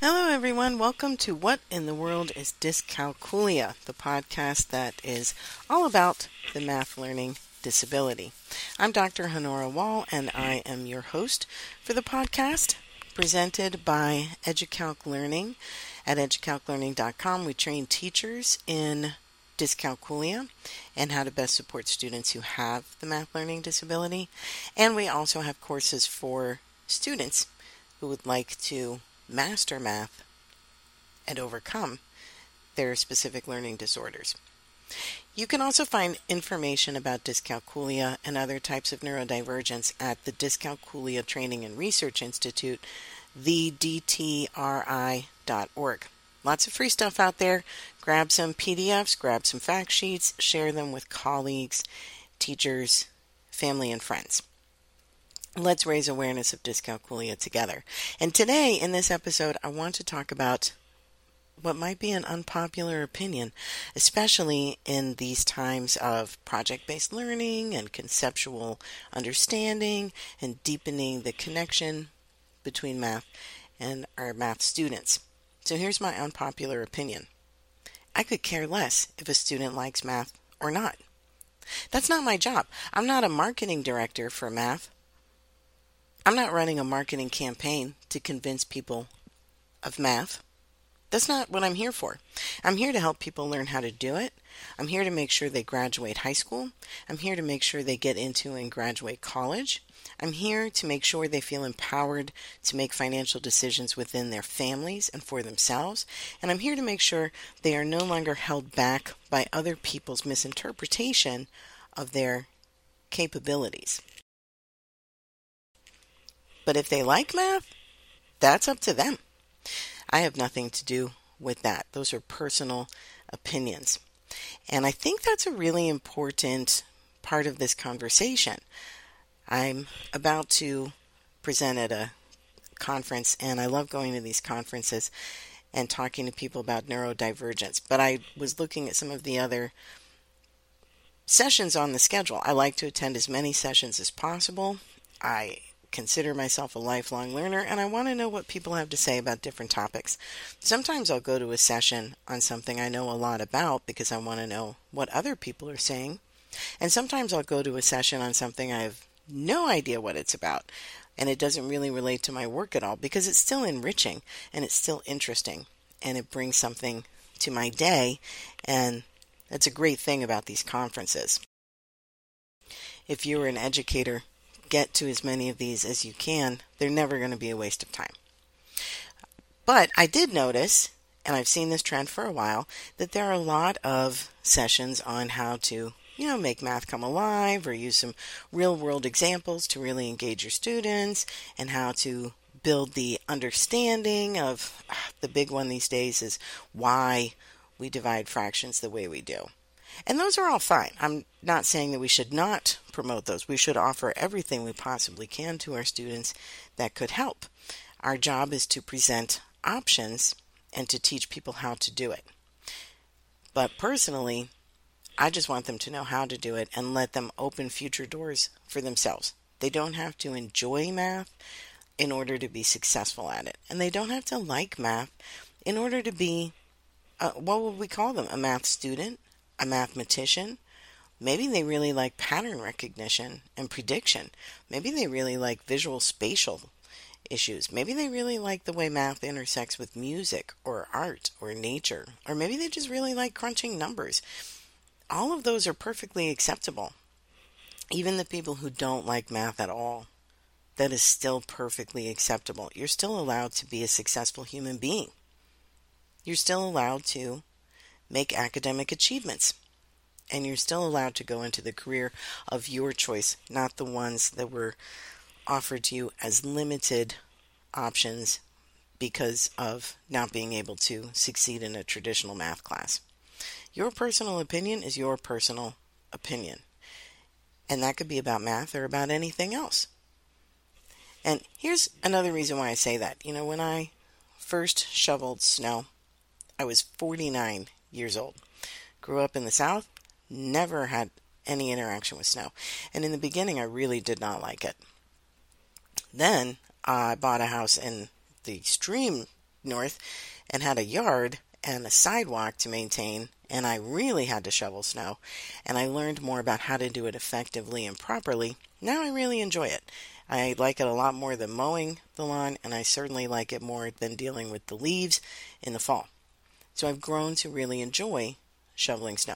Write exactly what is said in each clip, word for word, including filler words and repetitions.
Hello, everyone. Welcome to What in the World is Dyscalculia, the podcast that is all about the math learning disability. I'm Doctor Honora Wall, and I am your host for the podcast, presented by EduCalc Learning. At educalc learning dot com, we train teachers in dyscalculia and how to best support students who have the math learning disability. And we also have courses for students who would like to master math and overcome their specific learning disorders. You can also find information about dyscalculia and other types of neurodivergence at the Dyscalculia Training and Research Institute, the d t r i dot org. Lots of free stuff out there. Grab some P D Fs, grab some fact sheets, share them with colleagues, teachers, family, and friends. Let's raise awareness of dyscalculia together. And today, in this episode, I want to talk about what might be an unpopular opinion, especially in these times of project-based learning and conceptual understanding and deepening the connection between math and our math students. So here's my unpopular opinion. I could care less if a student likes math or not. That's not my job. I'm not a marketing director for math. I'm not running a marketing campaign to convince people of math. That's not what I'm here for. I'm here to help people learn how to do it. I'm here to make sure they graduate high school. I'm here to make sure they get into and graduate college. I'm here to make sure they feel empowered to make financial decisions within their families and for themselves. And I'm here to make sure they are no longer held back by other people's misinterpretation of their capabilities. But if they like math, that's up to them. I have nothing to do with that. Those are personal opinions. And I think that's a really important part of this conversation. I'm about to present at a conference, and I love going to these conferences and talking to people about neurodivergence. But I was looking at some of the other sessions on the schedule. I like to attend as many sessions as possible. I consider myself a lifelong learner, and I want to know what people have to say about different topics. Sometimes I'll go to a session on something I know a lot about because I want to know what other people are saying. And sometimes I'll go to a session on something I have no idea what it's about, and it doesn't really relate to my work at all because it's still enriching and it's still interesting and it brings something to my day, and that's a great thing about these conferences. If you're an educator, get to as many of these as you can. They're never going to be a waste of time. But I did notice, and I've seen this trend for a while, that there are a lot of sessions on how to, you know, make math come alive or use some real-world examples to really engage your students, and how to build the understanding of the big one these days is why we divide fractions the way we do. And those are all fine. I'm not saying that we should not promote those. We should offer everything we possibly can to our students that could help. Our job is to present options and to teach people how to do it. But personally, I just want them to know how to do it and let them open future doors for themselves. They don't have to enjoy math in order to be successful at it. And they don't have to like math in order to be, uh, what would we call them, a math student? A mathematician. Maybe they really like pattern recognition and prediction. Maybe they really like visual spatial issues. Maybe they really like the way math intersects with music or art or nature. Or maybe they just really like crunching numbers. All of those are perfectly acceptable. Even the people who don't like math at all, that is still perfectly acceptable. You're still allowed to be a successful human being. You're still allowed to make academic achievements. And you're still allowed to go into the career of your choice, not the ones that were offered to you as limited options because of not being able to succeed in a traditional math class. Your personal opinion is your personal opinion. And that could be about math or about anything else. And here's another reason why I say that. You know, when I first shoveled snow, I was forty-nine years old. Grew up in the South, never had any interaction with snow. And in the beginning, I really did not like it. Then uh, I bought a house in the extreme north and had a yard and a sidewalk to maintain, and I really had to shovel snow, and I learned more about how to do it effectively and properly. Now I really enjoy it. I like it a lot more than mowing the lawn, and I certainly like it more than dealing with the leaves in the fall. So I've grown to really enjoy shoveling snow.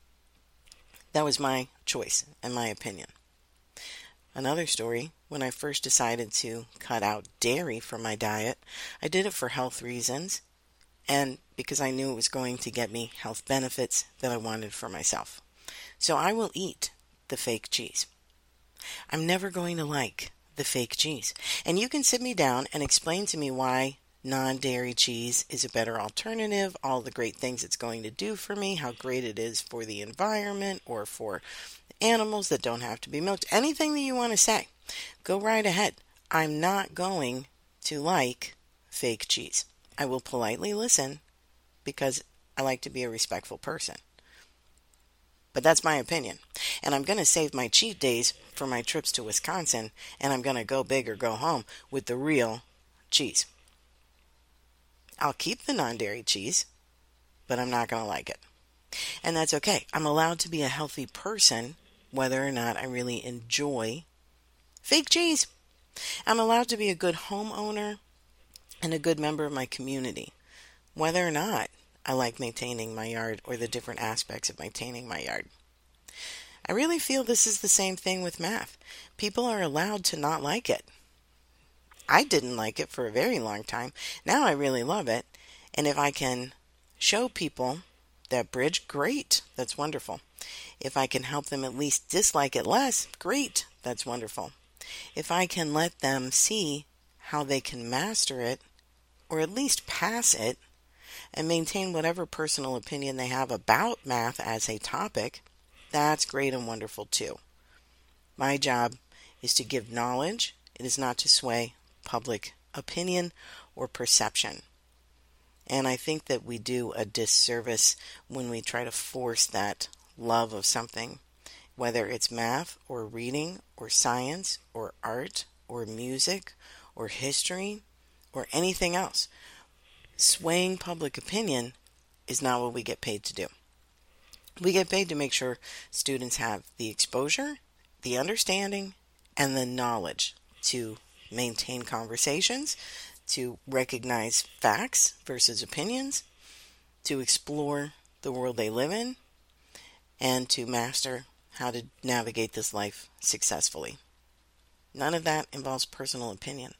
That was my choice and my opinion. Another story, when I first decided to cut out dairy from my diet, I did it for health reasons and because I knew it was going to get me health benefits that I wanted for myself. So I will eat the fake cheese. I'm never going to like the fake cheese. And you can sit me down and explain to me why non-dairy cheese is a better alternative, all the great things it's going to do for me, how great it is for the environment or for animals that don't have to be milked, anything that you want to say. Go right ahead. I'm not going to like fake cheese. I will politely listen because I like to be a respectful person. But that's my opinion. And I'm going to save my cheat days for my trips to Wisconsin, and I'm going to go big or go home with the real cheese. I'll keep the non-dairy cheese, but I'm not going to like it. And that's okay. I'm allowed to be a healthy person whether or not I really enjoy fake cheese. I'm allowed to be a good homeowner and a good member of my community, whether or not I like maintaining my yard or the different aspects of maintaining my yard. I really feel this is the same thing with math. People are allowed to not like it. I didn't like it for a very long time. Now I really love it. And if I can show people that bridge, great. That's wonderful. If I can help them at least dislike it less, great. That's wonderful. If I can let them see how they can master it, or at least pass it, and maintain whatever personal opinion they have about math as a topic, that's great and wonderful too. My job is to give knowledge. It is not to sway public opinion or perception. And I think that we do a disservice when we try to force that love of something, whether it's math or reading or science or art or music or history or anything else. Swaying public opinion is not what we get paid to do. We get paid to make sure students have the exposure, the understanding, and the knowledge to maintain conversations, to recognize facts versus opinions, to explore the world they live in, and to master how to navigate this life successfully. None of that involves personal opinion.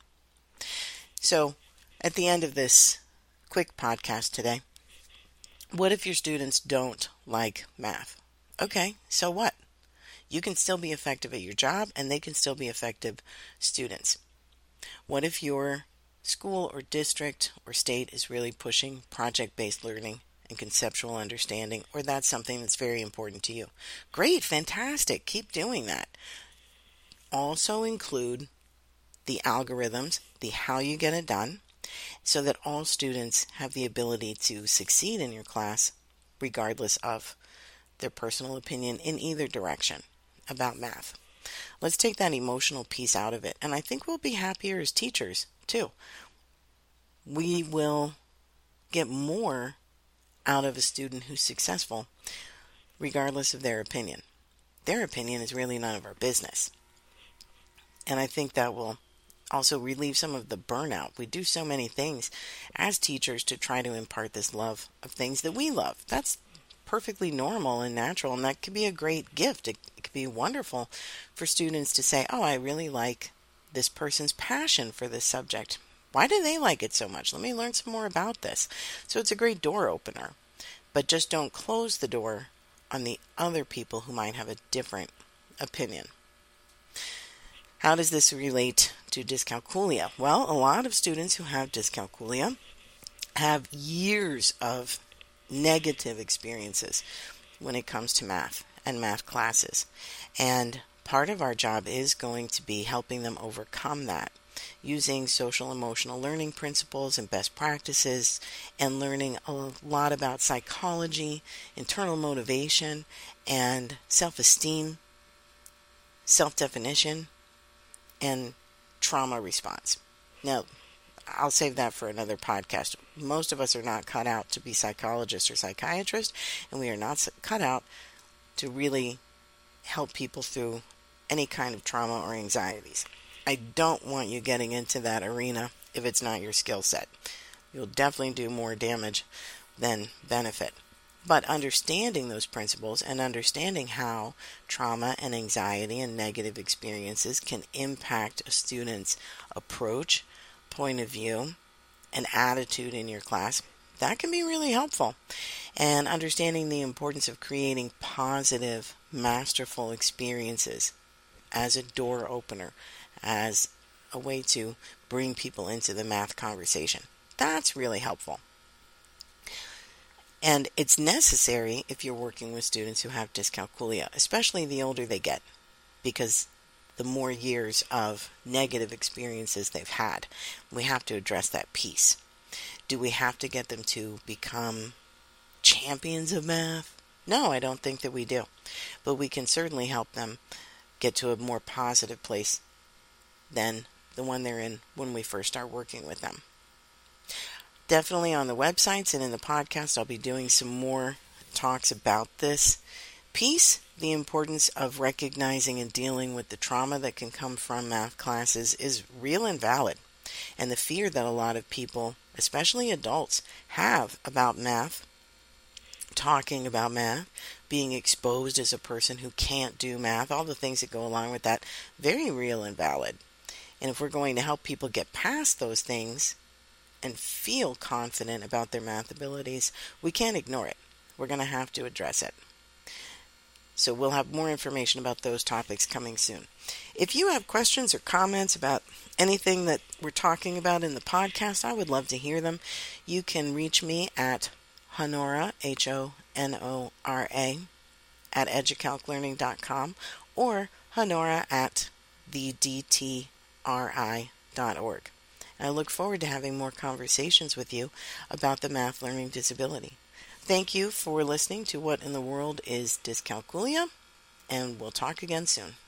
So, at the end of this quick podcast today, what if your students don't like math? Okay, so what? You can still be effective at your job, and they can still be effective students. What if your school or district or state is really pushing project-based learning and conceptual understanding, or that's something that's very important to you? Great, fantastic, keep doing that. Also include the algorithms, the how you get it done, so that all students have the ability to succeed in your class regardless of their personal opinion in either direction about math. Let's take that emotional piece out of it, and I think we'll be happier as teachers too. We will get more out of a student who's successful regardless of their opinion. Their opinion is really none of our business. And I think that will also relieve some of the burnout. We do so many things as teachers to try to impart this love of things that we love. That's perfectly normal and natural, and that could be a great gift. It, it could be wonderful for students to say, oh, I really like this person's passion for this subject. Why do they like it so much? Let me learn some more about this. So it's a great door opener. But just don't close the door on the other people who might have a different opinion. How does this relate to dyscalculia? Well, a lot of students who have dyscalculia have years of negative experiences when it comes to math and math classes. And part of our job is going to be helping them overcome that using social emotional learning principles and best practices, and learning a lot about psychology, internal motivation, and self-esteem, self-definition, and trauma response. Now, I'll save that for another podcast. Most of us are not cut out to be psychologists or psychiatrists, and we are not cut out to really help people through any kind of trauma or anxieties. I don't want you getting into that arena if it's not your skill set. You'll definitely do more damage than benefit. But understanding those principles and understanding how trauma and anxiety and negative experiences can impact a student's approach, point of view, and attitude in your class, that can be really helpful. And understanding the importance of creating positive, masterful experiences as a door opener, as a way to bring people into the math conversation. That's really helpful. And it's necessary if you're working with students who have dyscalculia, especially the older they get, because the more years of negative experiences they've had. We have to address that piece. Do we have to get them to become champions of math? No, I don't think that we do. But we can certainly help them get to a more positive place than the one they're in when we first start working with them. Definitely on the websites and in the podcast, I'll be doing some more talks about this piece, the importance of recognizing and dealing with the trauma that can come from math classes is real and valid. And the fear that a lot of people, especially adults, have about math, talking about math, being exposed as a person who can't do math, all the things that go along with that, very real and valid. And if we're going to help people get past those things and feel confident about their math abilities, we can't ignore it. We're going to have to address it. So we'll have more information about those topics coming soon. If you have questions or comments about anything that we're talking about in the podcast, I would love to hear them. You can reach me at Honora, H O N O R A, at educalc learning dot com or Honora at the D T R I dot org. I look forward to having more conversations with you about the math learning disability. Thank you for listening to What in the World is Dyscalculia, and we'll talk again soon.